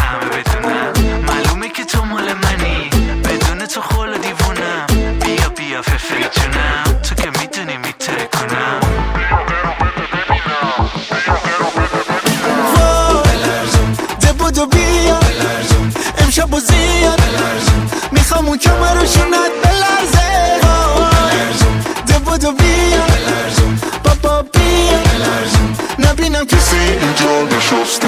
همه بدونم معلومه که تو مال منی بدون تو خول دیوونم بیا بیا ففری جونم تو که میدونی میتره کنم ده بودو بیا امشب و زیاد میخوام اون کمه رو شونت بلرزه ده بودو بیا بابا بیا نبینم کسی اینجا نشسته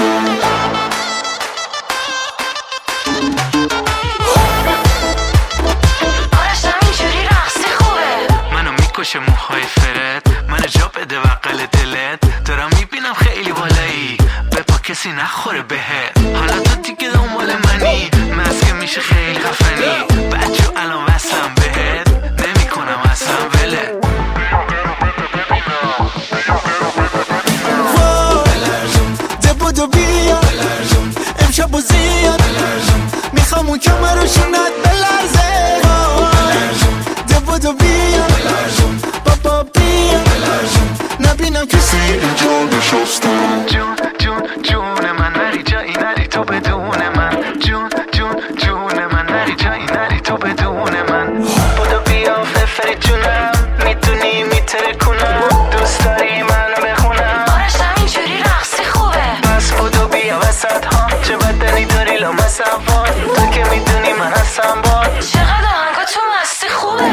کش موهای فرد منو جا بده بقل دلت دارم میبینم خیلی بالایی بپا کسی نخوره بهت حالا تو دیگه دنبال منی مسکه میشه خیلی خفنی بچه الان وصلم بهت نمی کنم اصلا وله ده بودو بیا امشب و زیاد میخوام اون کمه رو شونت بلرزه ده بودو بیا بابا بیا نبینم کسی اینجا نشسته جون جون جون من نری جایی نری تو بدون من جون جون جون من نری جایی نری تو بدون من بودو بیا ففری جونم میتونی میتره کنم دوست داری منو بخونم آرشم اینجوری رقصی خوبه پس بودو بیا وسط ها چه بدنی داری لامصب تو که میدونی من هستم باد چقدر آهنگا تو مستی خوبه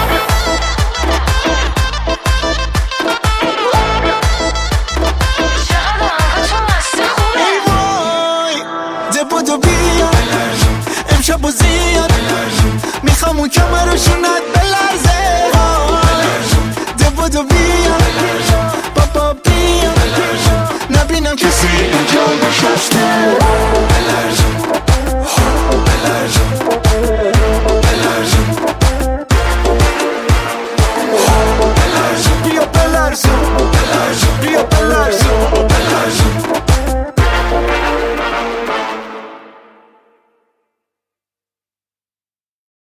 بودو بیا امشب و زیاد میخوام اون کمه رو شونت بلرزه